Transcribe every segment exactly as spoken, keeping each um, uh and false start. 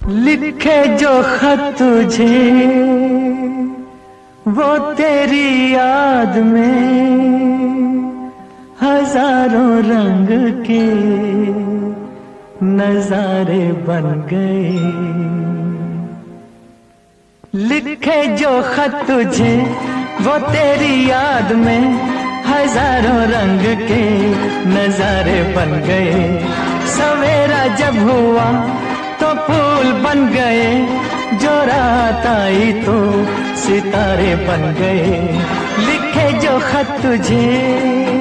लिखे जो खत तुझे वो तेरी याद में हजारों रंग के नजारे बन गए। लिखे जो खत तुझे वो तेरी याद में हजारों रंग के नजारे बन गए। सवेरा जब हुआ तो फूल बन गए, जो रात आई तो सितारे बन गए। लिखे जो खत तुझे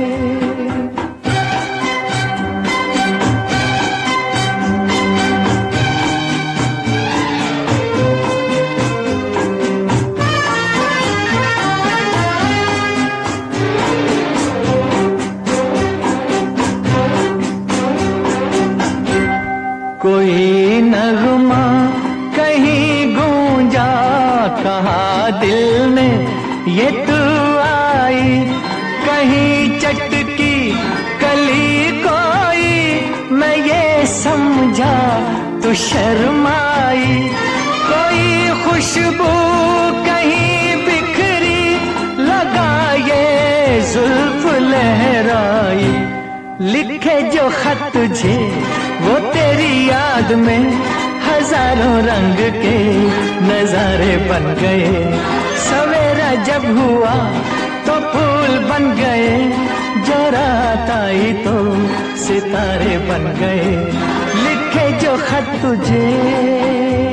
कोई नगमा कहीं गूंजा, कहा दिल ने ये तू आई। कहीं चटकी कली कोई, मैं ये समझा तू शर्माई। कोई खुशबू कहीं बिखरी, लगा ये जुल्फ लहराई। लिखे जो खत तुझे वो तेरी याद में हजारों रंग के नजारे बन गए। सवेरा जब हुआ तो फूल बन गए, जो रात आई तो सितारे बन गए। लिखे जो खत तुझे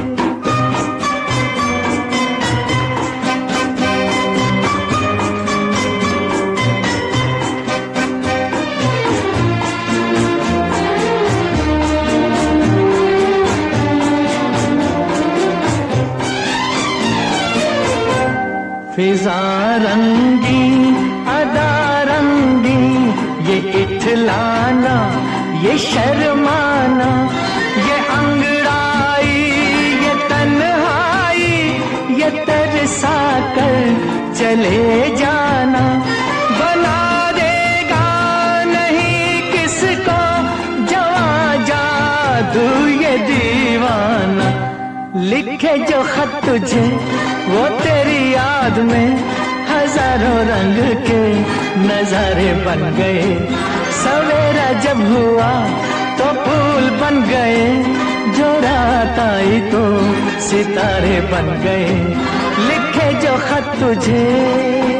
फिजा रंगी अदा रंगी, ये इठलाना ये शर्माना, ये अंगड़ाई ये तन्हाई, ये तरसा कर चले जाना। बना देगा नहीं किसको जवां जादू ये दीवाना। लिखे जो खत तुझे वो तेरी याद में हजारों रंग के नजारे बन गए। सवेरा जब हुआ तो फूल बन गए, जो रात आई तो सितारे बन गए। लिखे जो खत तुझे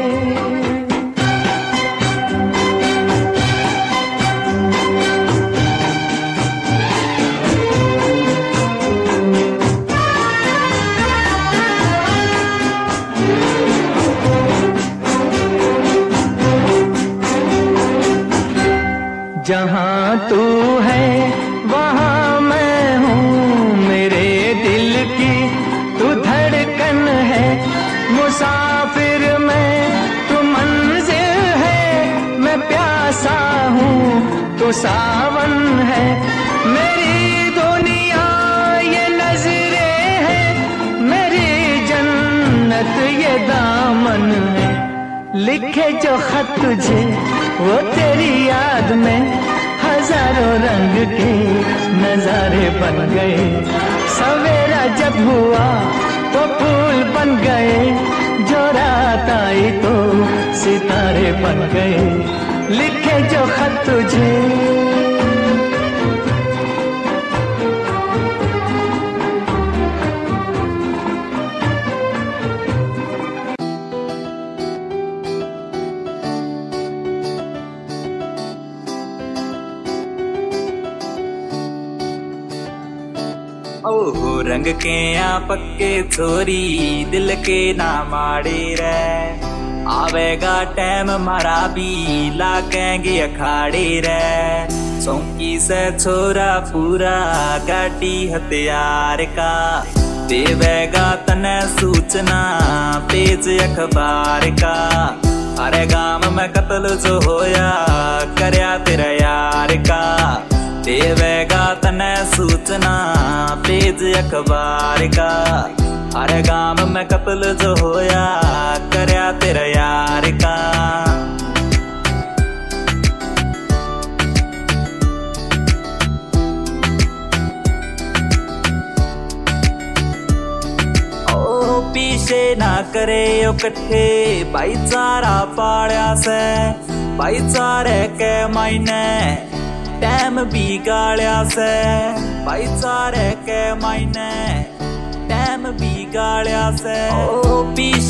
जहाँ तू है वहाँ मैं हूँ, मेरे दिल की तू धड़कन है। मुसाफिर मैं तू मंजिल है, मैं प्यासा हूँ तू सावन है। मेरी दुनिया ये नजरें है, मेरी जन्नत ये दामन है। लिखे जो खत तुझे वो तेरी याद में हजारों रंग के नजारे बन गए। सवेरा जब हुआ तो फूल बन गए, जो रात आई तो सितारे बन गए। लिखे जो खत तुझे ओहो रंग के आ पक्के छोरी, दिल के ना माड़े रे। आवेगा टैम मारा भी लाकेंगे अखाड़े रे। सौंकी से छोरा पूरा गाड़ी हथियार का, देवेगा तने सूचना पेज अखबार का। अरे गांव में कत्ल जो होया करया तेरा यार का, देवेगा तने सूचना पेज अखबार का। अरे गांव में कत्ल जो होया करया तेरा यार का। पीछे ना करे इकट्ठे भाईचारा पालिया से भाईचारे के मायने टाइम बिगाड़िया से भाईचारे के मायने टाइम बिगाड़िया से ओ पीछे